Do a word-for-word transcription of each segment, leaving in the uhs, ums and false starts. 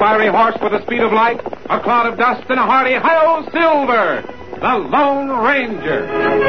fiery horse with the speed of light, a cloud of dust, and a hearty hi-yo Silver, the Lone Ranger.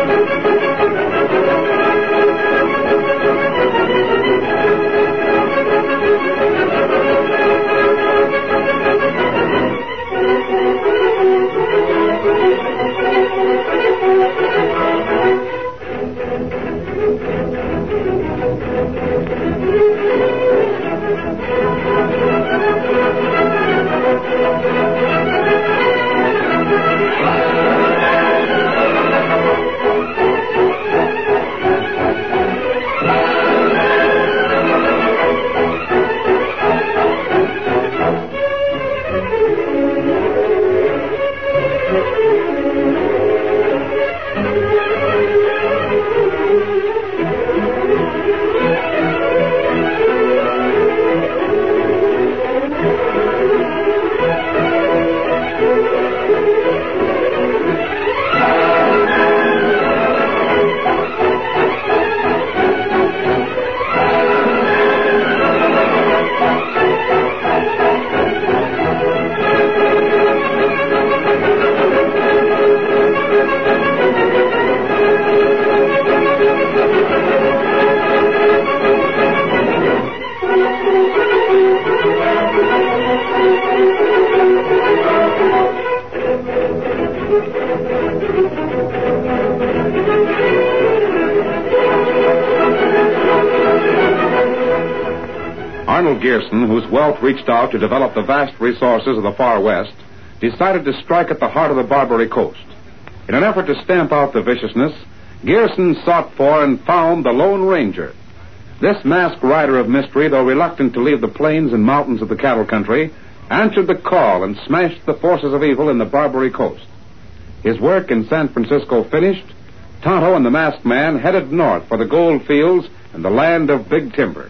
Arnold Gearson, whose wealth reached out to develop the vast resources of the Far West, decided to strike at the heart of the Barbary Coast. In an effort to stamp out the viciousness, Gearson sought for and found the Lone Ranger. This masked rider of mystery, though reluctant to leave the plains and mountains of the cattle country, answered the call and smashed the forces of evil in the Barbary Coast. His work in San Francisco finished, Tonto and the masked man headed north for the gold fields and the land of big timber.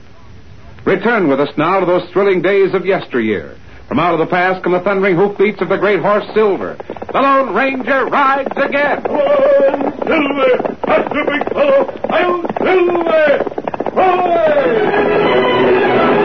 Return with us now to those thrilling days of yesteryear. From out of the past come the thundering hoofbeats of the great horse Silver. The Lone Ranger rides again. Oh, Silver! That's the big fellow! I'm Silver! Away!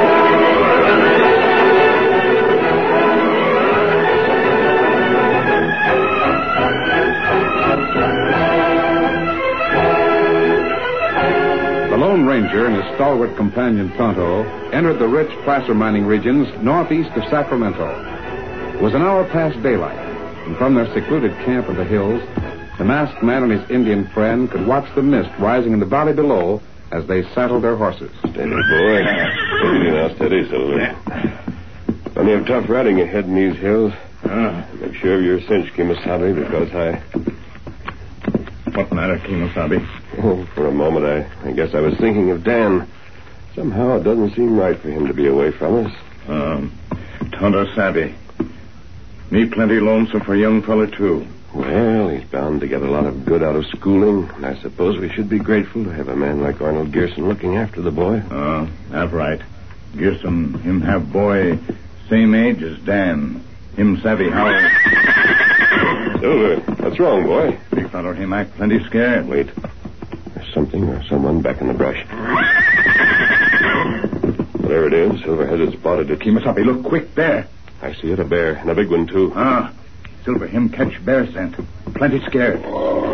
The Lone Ranger and his stalwart companion Tonto entered the rich placer mining regions northeast of Sacramento. It was an hour past daylight, and from their secluded camp in the hills, the masked man and his Indian friend could watch the mist rising in the valley below as they saddled their horses. Steady, boy. Steady now, steady, Silver. Yeah. Plenty of tough riding ahead in these hills. Ah. Make sure of your cinch, Kimasabi, because I... What matter, Kemosabe? Oh, for a moment, I, I guess I was thinking of Dan. Somehow it doesn't seem right for him to be away from us. Um, Tonto Savvy. Me plenty lonesome for a young fella, too. Well, he's bound to get a lot of good out of schooling, and I suppose we should be grateful to have a man like Arnold Gearson looking after the boy. Oh, uh, that's right. Gearson, him have boy same age as Dan. Him savvy how... Silver, what's wrong, boy? Big fellow, him act plenty scared. Wait. There's something or someone back in the brush. There it is. Silver has it spotted. It. Kemosabe, look quick there. I see it, a bear, and a big one, too. Ah, Silver, him catch bear scent. Plenty scared.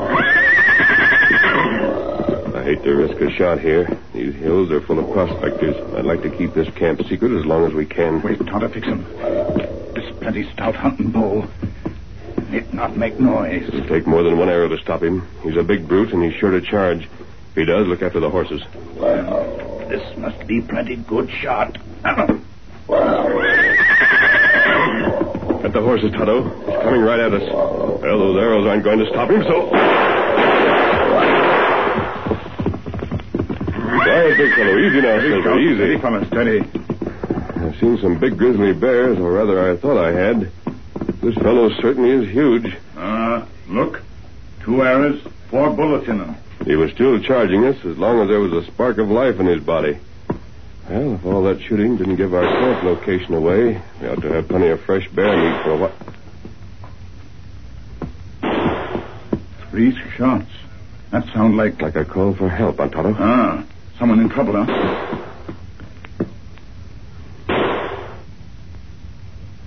I hate to risk a shot here. These hills are full of prospectors. I'd like to keep this camp secret as long as we can. Wait, Tonto, fix him. This plenty stout hunting bull. It not make noise. It'll take more than one arrow to stop him. He's a big brute, and he's sure to charge. If he does, look after the horses. Well, this must be plenty good shot. At the horses, Tonto. He's coming right at us. Well, those arrows aren't going to stop him, so... Quiet, big fellow. Easy now, Silver. Easy. Steady, fella, steady. I've seen some big grizzly bears, or rather, I thought I had. This fellow certainly is huge. Ah, uh, look. Two arrows, four bullets in them. He was still charging us as long as there was a spark of life in his body. Well, if all that shooting didn't give our camp location away, we ought to have plenty of fresh bear meat for a while. Three shots. That sound like... Like a call for help, Tonto. Ah, someone in trouble, huh?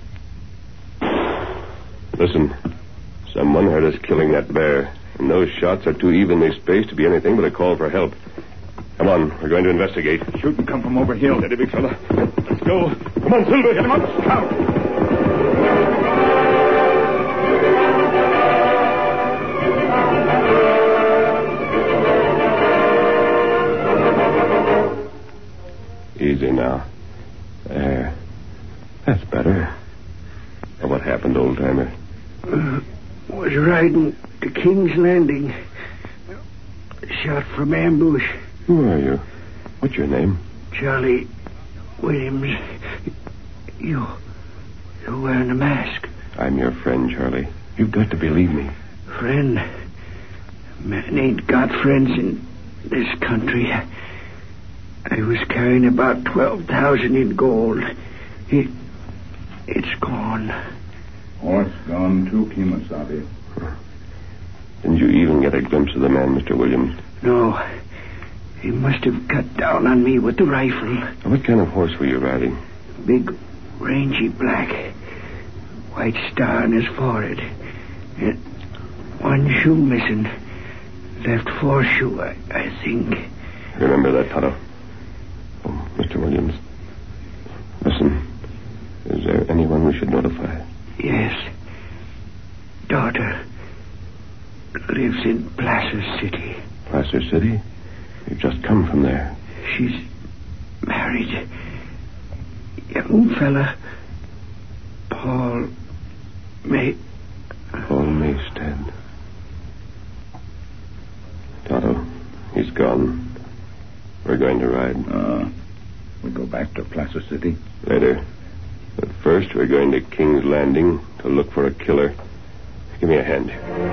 Listen, someone heard us killing that bear, and those shots are too evenly spaced to be anything but a call for help. Come on, we're going to investigate. Shooting come from over here. Steady, big fella. Let's go. Come on, Silver, hit him up. Come. Easy now. There. That's better. Now, what happened, old-timer? Uh, was riding to King's Landing. Shot from ambush. Who are you? What's your name? Charlie Williams. You... You're wearing a mask. I'm your friend, Charlie. You've got to believe me. Friend? Man ain't got friends in this country. I was carrying about twelve thousand in gold. It... It's gone. Horse gone too, Kemosabe. Didn't you even get a glimpse of the man, Mister Williams? No. He must have cut down on me with the rifle. What kind of horse were you riding? Big, rangy black. White star on his forehead. And one shoe missing. Left foreshoe, I, I think. Remember that, Tonto. Oh, Mister Williams. Listen. Is there anyone we should notify? Yes. Daughter. Lives in Placer City. Placer City? You've just come from there. She's married. Young fella. Paul May... Paul Maystead. Tonto, he's gone. We're going to ride. Uh, we go back to Placer City? Later. But first, we're going to King's Landing to look for a killer. Give me a hand.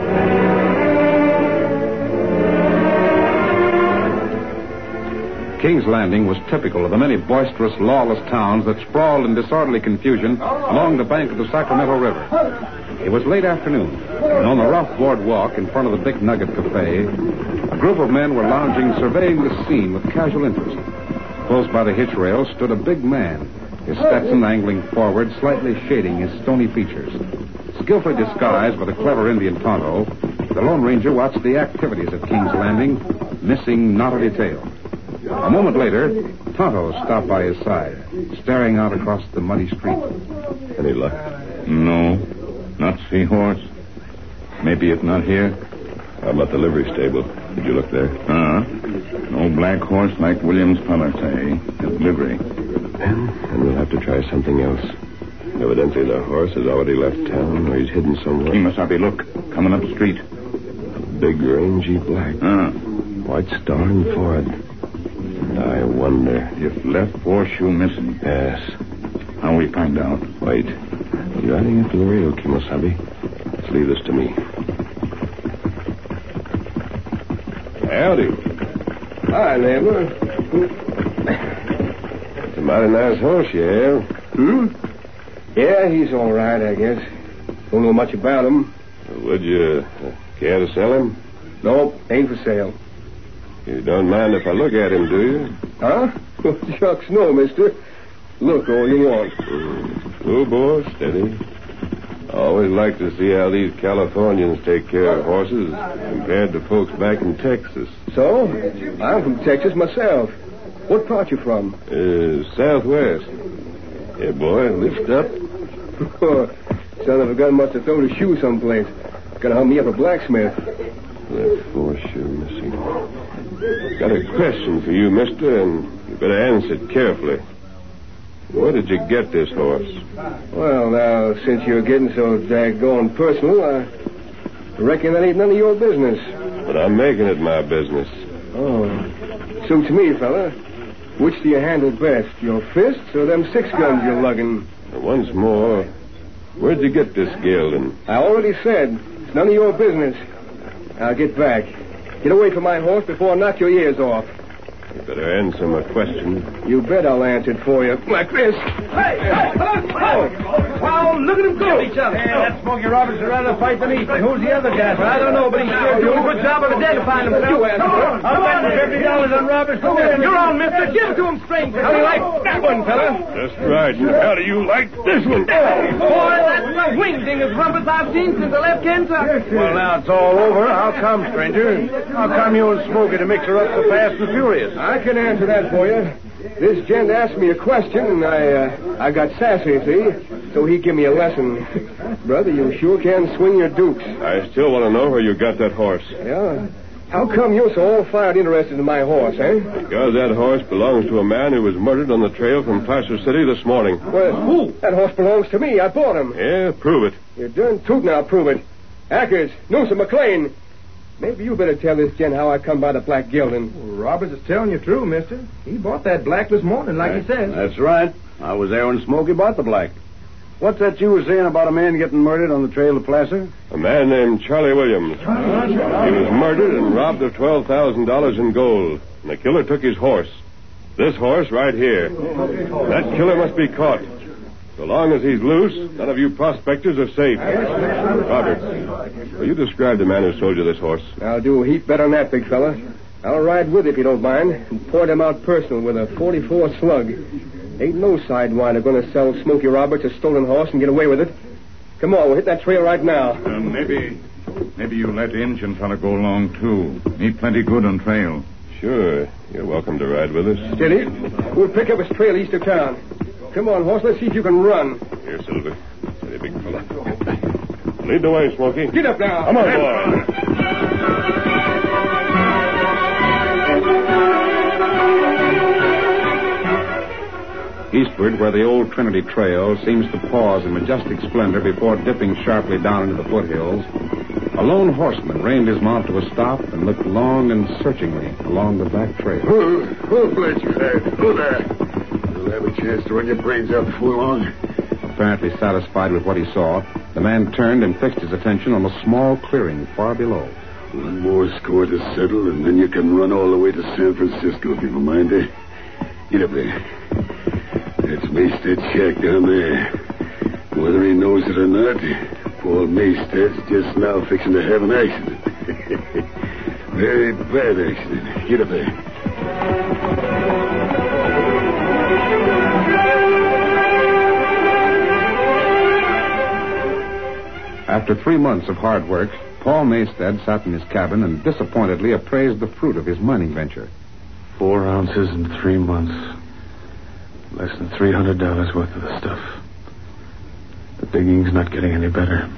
King's Landing was typical of the many boisterous, lawless towns that sprawled in disorderly confusion along the bank of the Sacramento River. It was late afternoon, and on the rough boardwalk in front of the Big Nugget Cafe, a group of men were lounging, surveying the scene with casual interest. Close by the hitch rail stood a big man, his Stetson angling forward, slightly shading his stony features. Skillfully disguised by the clever Indian Tonto, the Lone Ranger watched the activities of King's Landing, missing not a detail. A moment later, Tonto stopped by his side, staring out across the muddy street. Any luck? No. Not see horse. Maybe it's not here. How about the livery stable? Did you look there? Uh-huh. No black horse like Williams fella say. His livery. Then, then we'll have to try something else. Evidently the horse has already left town, or he's hidden somewhere. Kemosabe, look. Coming up the street. A big, rangy black. Uh. White star and forehead. And I wonder... If left horseshoe missing. Yes. How we find out? Wait. You're riding up to the rail, Kemosabe. Let's leave this to me. Howdy. Hi, neighbor. It's a mighty nice horse you have. Hmm? Yeah, he's all right, I guess. Don't know much about him. Would you uh, care to sell him? Nope, ain't for sale. You don't mind if I look at him, do you? Huh? Shucks, no, mister. Look all you want. Mm. Oh, boy, steady. I always like to see how these Californians take care of horses compared to folks back in Texas. So? I'm from Texas myself. What part you from? Uh, southwest. Hey, boy, lift up. Oh, son of a gun must have thrown a shoe someplace. Gonna help me up a blacksmith. Left horseshoe missing. Got a question for you, mister, and you better answer it carefully. Where did you get this horse? Well, now, since you're getting so daggone personal, I reckon that ain't none of your business. But I'm making it my business. Oh. Suits me, fella. Which do you handle best, your fists or them six guns you're lugging? Once more, where'd you get this gelding? I already said, it's none of your business. Now, get back. Get away from my horse before I knock your ears off. You better answer my question. You bet I'll answer it for you. Like this. Hey, hey, oh, wow, look at them go. Each other. Hey, that Smokey Roberts would rather fight than eat. Who's the other guy? I don't know, but he's sure doing a good job of identifying himself. Come on, I'll bet you fifty dollars on Roberts. Come on. You're on, mister. Give it to him, stranger. How do you like that one, fella? That's right. How do you like this one? Boy, that's the wingdingest rumpus I've seen since I left Kentucky. Well, now it's all over. How come, stranger? How come you and Smokey to mix her up so fast and furious? I can answer that for you. This gent asked me a question, and I uh, I got sassy, see? So he gave me a lesson. Brother, you sure can swing your dukes. I still want to know where you got that horse. Yeah? How come you're so all-fired interested in my horse, eh? Because that horse belongs to a man who was murdered on the trail from Placer City this morning. Well, who? That horse belongs to me. I bought him. Yeah, prove it. You're darn tootin', I'll prove it. Ackers, Newsom, McLean. Maybe you better tell this gent how I come by the black gelding. Well, Roberts is telling you true, mister. He bought that black this morning, like he says. That's right. I was there when Smokey bought the black. What's that you were saying about a man getting murdered on the trail of Placer? A man named Charlie Williams. He was murdered and robbed of twelve thousand dollars in gold. And the killer took his horse. This horse right here. That killer must be caught. So long as he's loose, none of you prospectors are safe. Roberts, will you describe the man who sold you this horse? I'll do a heap better than that, big fella. I'll ride with you if you don't mind, and point him out personal with a forty-four slug. Ain't no sidewinder going to sell Smokey Roberts a stolen horse and get away with it. Come on, we'll hit that trail right now. Uh, maybe, maybe you let the Injun fella go along, too. He plenty good on trail. Sure. You're welcome to ride with us. Steady. We'll pick up his trail east of town. Come on, horse, let's see if you can run. Here, Silver. Steady, big fella. Lead the way, Smokey. Get up now. Come on, boy. Eastward, where the old Trinity Trail seems to pause in majestic splendor before dipping sharply down into the foothills, a lone horseman reined his mount to a stop and looked long and searchingly along the back trail. Who, who bless your head? Who there? You'll have a chance to run your brains out before long. Apparently satisfied with what he saw, the man turned and fixed his attention on a small clearing far below. One more score to settle, and then you can run all the way to San Francisco, if you don't mind, eh? Get up there. That's Maysted's shack down there. Whether he knows it or not, Paul Maysted's just now fixing to have an accident. Very bad accident. Get up there. After three months of hard work, Paul Maysted sat in his cabin and disappointedly appraised the fruit of his mining venture. Four ounces in three months. Less than three hundred dollars worth of the stuff. The digging's not getting any better.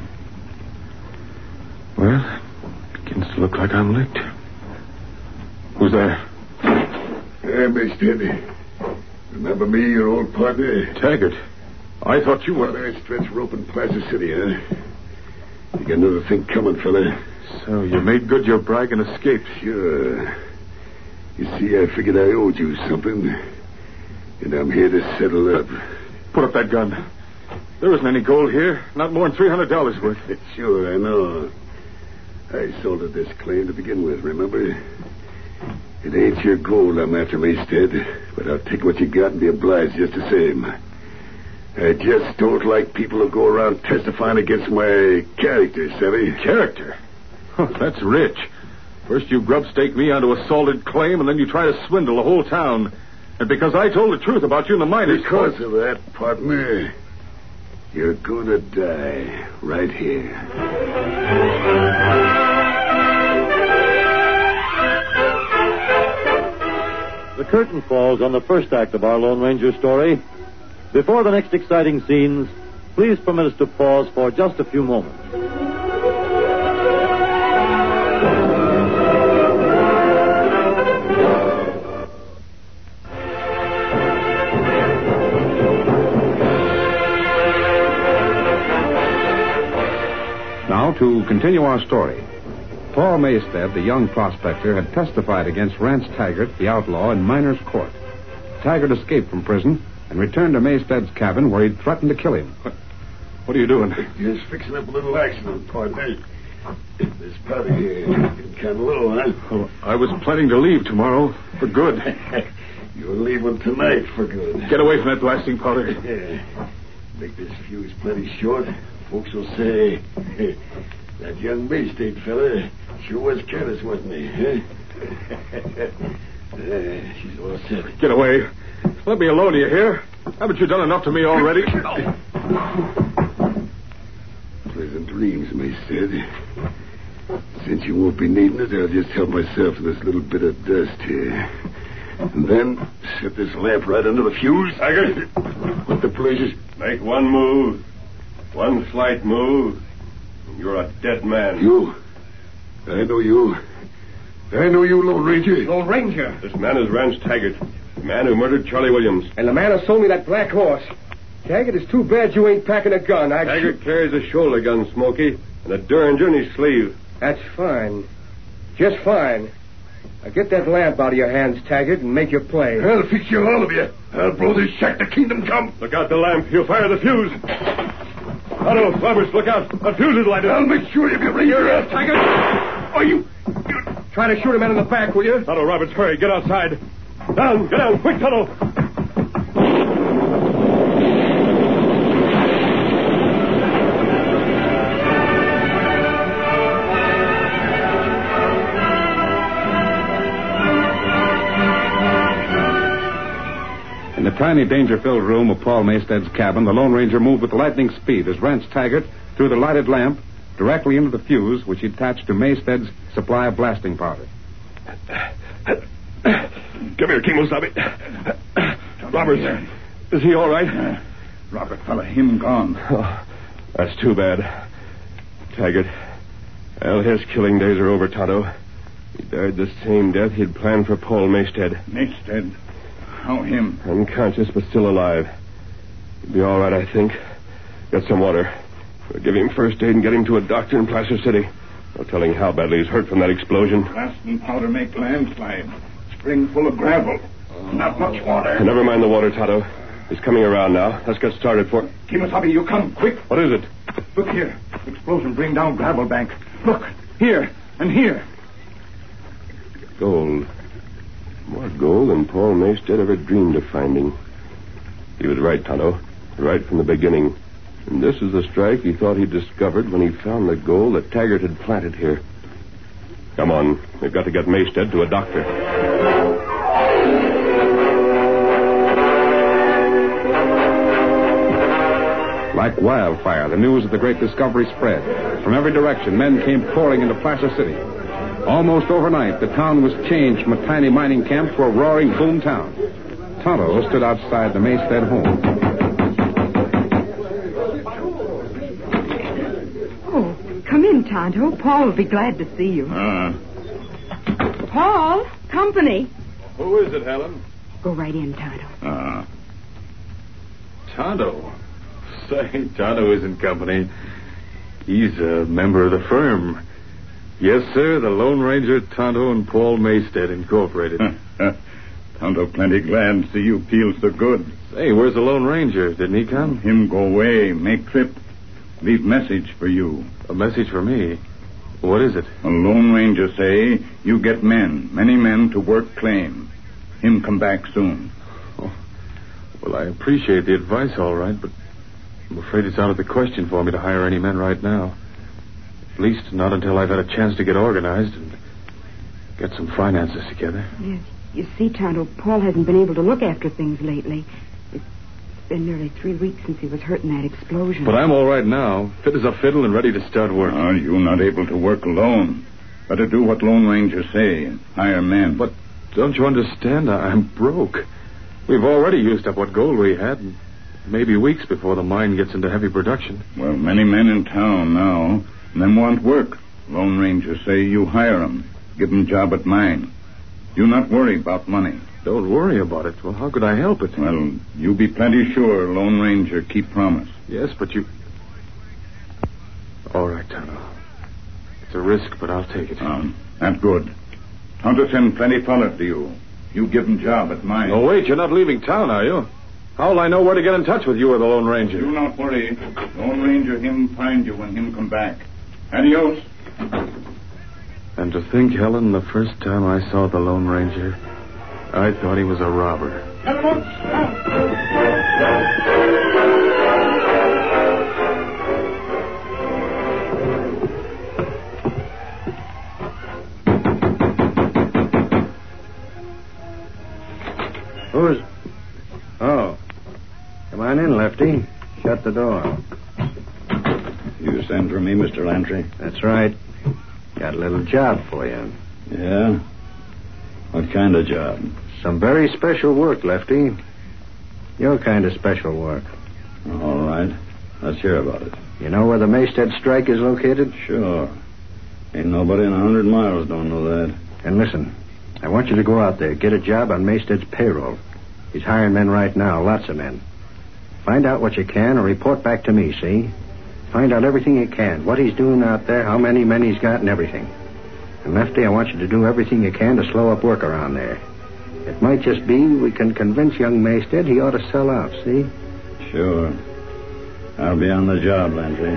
Well, it begins to look like I'm licked. Who's there? Hey, Maysted. Remember me, your old partner? Taggart. I thought you were... Well, I stretch rope in Placer City, huh? You got another thing coming, fella. So you made good your brag and escaped. Sure. You see, I figured I owed you something. And I'm here to settle up. Put up that gun. There isn't any gold here. Not more than three hundred dollars worth. Sure, I know. I sold it this claim to begin with, remember? It ain't your gold I'm after, Maysted. But I'll take what you got and be obliged just the same. I just don't like people who go around testifying against my character, savvy? Character? Huh, that's rich. First you grub-stake me onto a salted claim, and then you try to swindle the whole town. And because I told the truth about you in the miners... Because of that, partner, you're gonna die right here. The curtain falls on the first act of our Lone Ranger story. Before the next exciting scenes, please permit us to pause for just a few moments. Now, to continue our story. Paul Maysted, the young prospector, had testified against Rance Taggart, the outlaw, in miner's court. Taggart escaped from prison and returned to Maysted's cabin where he'd threatened to kill him. What, what are you doing? Just fixing up a little accident, partner. This powder here getting kind of low, huh? Oh, I was planning to leave tomorrow for good. You're leaving tonight for good. Get away from that blasting powder. Yeah. Make this fuse plenty short. Folks will say, that young Bay State fella sure was careless, wasn't he? Huh? uh, she's all set. Get away. Let me alone, you hear? Haven't you done enough to me already? Pleasant dreams, Maysted. Since you won't be needing it, I'll just help myself to this little bit of dust here. And then set this lamp right under the fuse. Taggart. What the pleasures? Make one move. One slight move. And you're a dead man. You? I know you. I know you, Lone Ranger. Lone Ranger. This man is Rance Taggart, the man who murdered Charlie Williams. And the man who sold me that black horse. Taggart, it's too bad you ain't packing a gun. I'd Taggart shoot- carries a shoulder gun, Smoky, and a Derringer in his sleeve. That's fine. Just fine. Now get that lamp out of your hands, Taggart, and make your play. I'll fix you, all of you. I'll blow this shack to kingdom come. Look out the lamp. He'll fire the fuse. Otto, Roberts, look out. The fuse is lighted. I'll make sure you get ready. You're it, Taggart. Oh, you... Try to shoot a man in the back, will you? Otto, Roberts, hurry. Get outside. Down, get down. Quick, Otto. In the tiny, danger-filled room of Paul Maysted's cabin, the Lone Ranger moved with lightning speed as Rance Taggart threw the lighted lamp directly into the fuse which he attached to Maysted's supply of blasting powder. Come here, King Wasabi. Roberts, is he all right? Uh, Robert, fella, him gone. Oh, that's too bad. Taggart, well, his killing days are over, Tonto. He died the same death he'd planned for Paul Maysted. Maysted? How him? Unconscious, but still alive. He'll be all right, I think. Get some water. We'll give him first aid and get him to a doctor in Placer City. No telling how badly he's hurt from that explosion. Blasting powder make landslide. Spring full of gravel. Not much water. Never mind the water, Tonto. He's coming around now. Let's get started for... Kimasabi, you come, quick. What is it? Look here. Explosion bring down gravel bank. Look, here and here. Gold. More gold than Paul Maysted ever dreamed of finding. He was right, Tonto. Right from the beginning. And this is the strike he thought he'd discovered when he found the gold that Taggart had planted here. Come on. We've got to get Maysted to a doctor. Like wildfire, the news of the great discovery spread. From every direction, men came pouring into Placer City. Almost overnight, the town was changed from a tiny mining camp to a roaring boom town. Tonto stood outside the Maysted home. Oh, come in, Tonto. Paul will be glad to see you. Uh, Paul, company. Who is it, Helen? Go right in, Tonto. uh, Tonto. Say, Tonto isn't company. He's a member of the firm. Yes, sir, the Lone Ranger, Tonto, and Paul Maysted, Incorporated. Tonto plenty glad to see you feel so good. Say, where's the Lone Ranger? Didn't he come? Him go away, make trip. Leave message for you. A message for me? What is it? A Lone Ranger say you get men, many men to work claim. Him come back soon. Oh, well, I appreciate the advice, all right, but I'm afraid it's out of the question for me to hire any men right now. At least not until I've had a chance to get organized and get some finances together. Yes. You see, Tonto, Paul hasn't been able to look after things lately. It's been nearly three weeks since he was hurt in that explosion. But I'm all right now, fit as a fiddle and ready to start work. Oh, you not able to work alone. Better do what Lone Ranger say and hire men. But don't you understand? I'm broke. We've already used up what gold we had, and maybe weeks before the mine gets into heavy production. Well, many men in town now, and them want work. Lone Ranger say you hire 'em, give 'em job at mine. You not worry about money. Don't worry about it. Well, how could I help it? Well, you be plenty sure Lone Ranger keep promise. Yes, but you... All right, Tonto. It's a risk, but I'll take it. Um, that good. Tonto send plenty fellas to you. You give 'em job at mine. Oh, wait, you're not leaving town, are you? How'll I know where to get in touch with you or the Lone Ranger? You not worry. Lone Ranger him find you when him come back. Adios. And to think, Helen, the first time I saw the Lone Ranger, I thought he was a robber. Who's... Oh. Come on in, Lefty. Shut the door. You sent for me, Mister Lantry? That's right. Got a little job for you. Yeah? What kind of job? Some very special work, Lefty. Your kind of special work. All right. Let's hear about it. You know where the Maystead strike is located? Sure. Ain't nobody in a hundred miles don't know that. And listen, I want you to go out there, get a job on Maystead's payroll. He's hiring men right now, lots of men. Find out what you can and report back to me, see? Find out everything you can, what he's doing out there, how many men he's got, and everything. And Lefty, I want you to do everything you can to slow up work around there. It might just be we can convince young Maystead he ought to sell out, see? Sure. I'll be on the job, Lantry.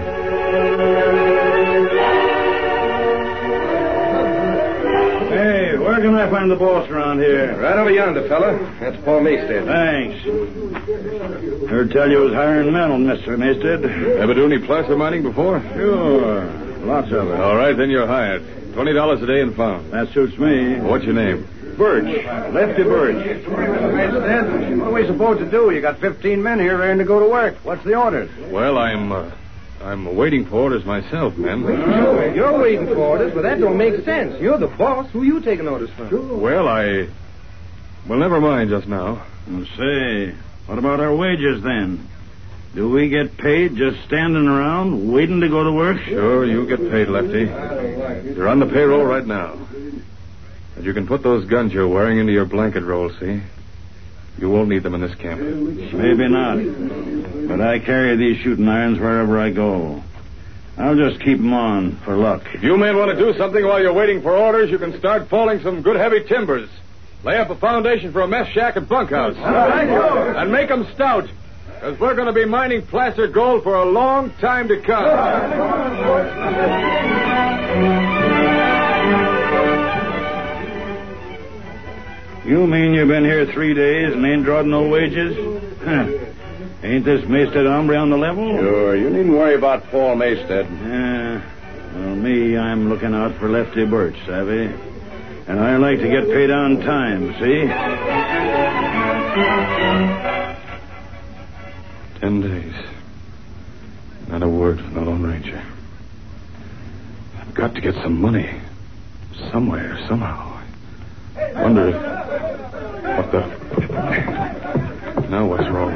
Hey, where can I find the boss around here? Right over yonder, fella. That's Paul Maystead. Thanks. Heard tell you was hiring men on Mister Maystead. Ever do any placer mining before? Sure. Lots of it. All right, then you're hired. Twenty dollars a day and found. That suits me. What's your name? Birch. Lefty Birch. Maystead, what are we supposed to do? You got fifteen men here ready to go to work. What's the orders? Well, I'm, uh, I'm waiting for orders myself, men. You're waiting for orders, but that don't make sense. You're the boss. Who you taking orders from? Well, I... Well, never mind just now. Well, say, what about our wages then? Do we get paid just standing around, waiting to go to work? Sure, you get paid, Lefty. You're on the payroll right now. And you can put those guns you're wearing into your blanket roll, see? You won't need them in this camp. Maybe not. But I carry these shooting irons wherever I go. I'll just keep them on for luck. If you men want to do something while you're waiting for orders, you can start falling some good heavy timbers. Lay up a foundation for a mess shack and bunkhouse. And make them stout. Because we're going to be mining placer gold for a long time to come. You mean you've been here three days and ain't drawed no wages? Huh. Ain't this Maystead hombre on the level? Sure, you needn't worry about Paul Maystead. Yeah. Well, me, I'm looking out for Lefty Birch, savvy? And I like to get paid on time, see? Ten days. Not a word from the Lone Ranger. I've got to get some money. Somewhere, somehow. Wonder if... What the... Now what's wrong?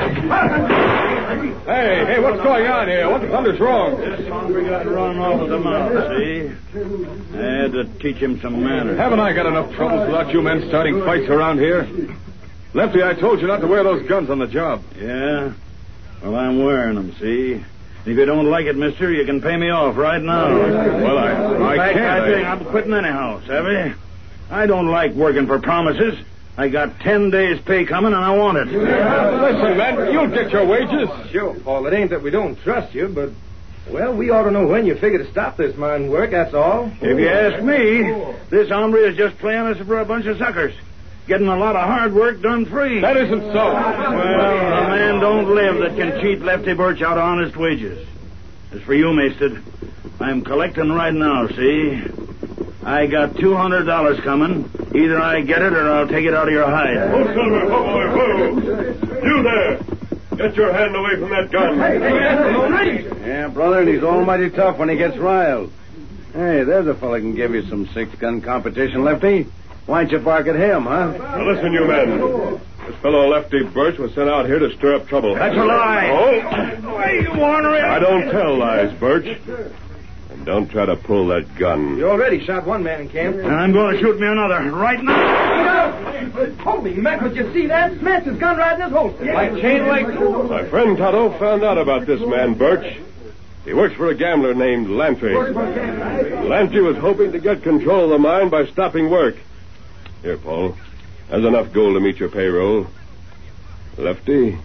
Hey, hey, what's going on here? What the thunder's wrong? This hombre got run off the mouth, see? I had to teach him some manners. Haven't I got enough troubles without you men starting fights around here? Lefty, I told you not to wear those guns on the job. Yeah? Well, I'm wearing them, see? If you don't like it, mister, you can pay me off right now. Well, I, I fact, can't. I think I'm quitting anyhow, savvy? I don't like working for promises. I got ten days' pay coming, and I want it. Listen, man, you'll get your wages. Sure, Paul. It ain't that we don't trust you, but, well, we ought to know when you figure to stop this mine work, that's all. If you ask me, this hombre is just playing us for a bunch of suckers. Getting a lot of hard work done free. That isn't so. Well, a man don't live that can cheat Lefty Birch out of honest wages. As for you, Maystead, I'm collecting right now, see? I got two hundred dollars coming. Either I get it or I'll take it out of your hide. Oh, Silver, whoa, whoa, you there! Get your hand away from that gun. Hey, hey, Yeah, brother, and he's almighty tough when he gets riled. Hey, there's a fella can give you some six-gun competition, Lefty. Why don't you bark at him, huh? Now, listen, you men. This fellow Lefty Birch was sent out here to stir up trouble. That's a lie. Oh? Why, you ornery... I don't tell lies, Birch. And don't try to pull that gun. You already shot one man in camp. And I'm going to shoot me another right now. Holy mackerel, did you see that? Smashed his gun right in his holster. Like chain link. My friend Tonto found out about this man, Birch. He works for a gambler named Lantry. Lantry was hoping to get control of the mine by stopping work. Here, Paul. There's enough gold to meet your payroll. Lefty,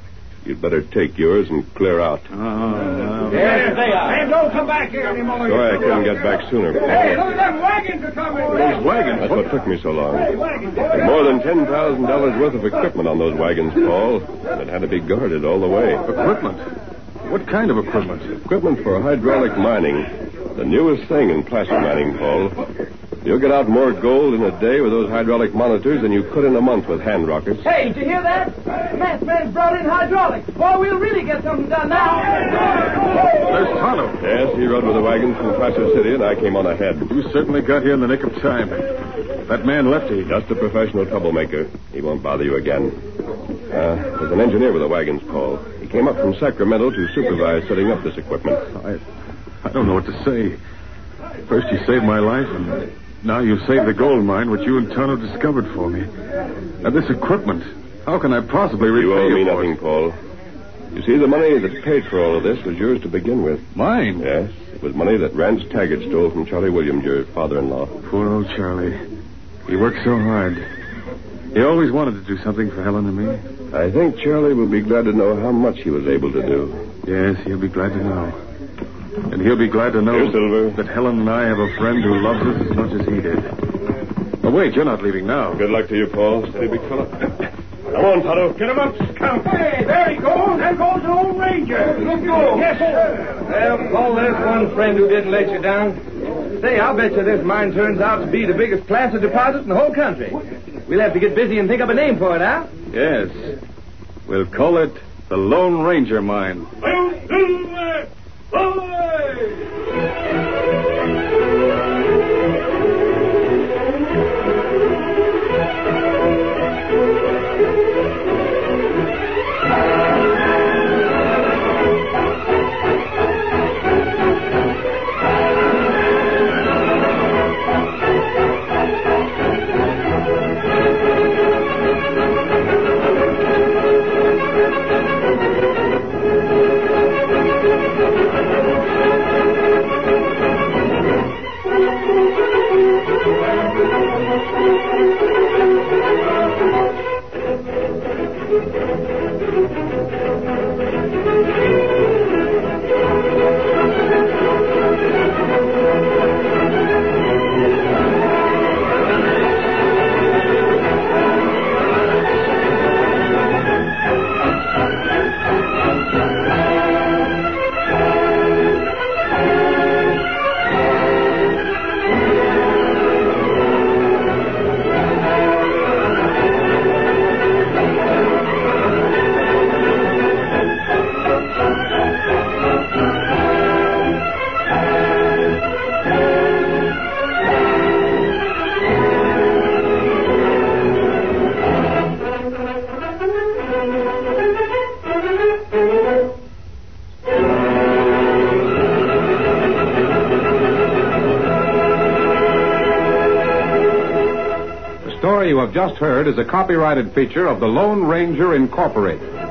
You'd better take yours and clear out. Oh, well. There they are. And don't come back here anymore. Sorry I couldn't get back sooner, Paul. Hey, look at them wagons are coming. Those wagons? That's what took me so long. More than ten thousand dollars worth of equipment on those wagons, Paul. And it had to be guarded all the way. Equipment? What kind of equipment? Equipment for hydraulic mining. The newest thing in placer mining, Paul. You'll get out more gold in a day with those hydraulic monitors than you could in a month with hand rockets. Hey, did you hear that? The masked man's brought in hydraulics. Boy, we'll really get something done now. There's Tonto. Yes, he rode with the wagons from Placer City, and I came on ahead. You certainly got here in the nick of time. That man Lefty. Just a professional troublemaker. He won't bother you again. Uh, there's an engineer with the wagons, Paul. He came up from Sacramento to supervise setting up this equipment. I, I don't know what to say. First you saved my life, and now you've saved the gold mine, which you and Tonto discovered for me. Now, this equipment, how can I possibly repay you? You owe me for nothing, it? Paul. You see, the money that paid for all of this was yours to begin with. Mine? Yes. It was money that Rance Taggart stole from Charlie Williams, your father-in-law. Poor old Charlie. He worked so hard. He always wanted to do something for Helen and me. I think Charlie will be glad to know how much he was able to do. Yes, he'll be glad to know. And he'll be glad to know Here, Silver. that Helen and I have a friend who loves us as much as he did. Oh, wait, you're not leaving now. Good luck to you, Paul. Steady, big fella. Come on, Tonto. Get him up, Scout. Hey, there he goes. There goes the old ranger. Let's go. Yes, sir. Well, Paul, there's one friend who didn't let you down. Say, I'll bet you this mine turns out to be the biggest placer deposit in the whole country. We'll have to get busy and think up a name for it, huh? Yes. We'll call it the Lone Ranger Mine. The story you have just heard is a copyrighted feature of the Lone Ranger Incorporated.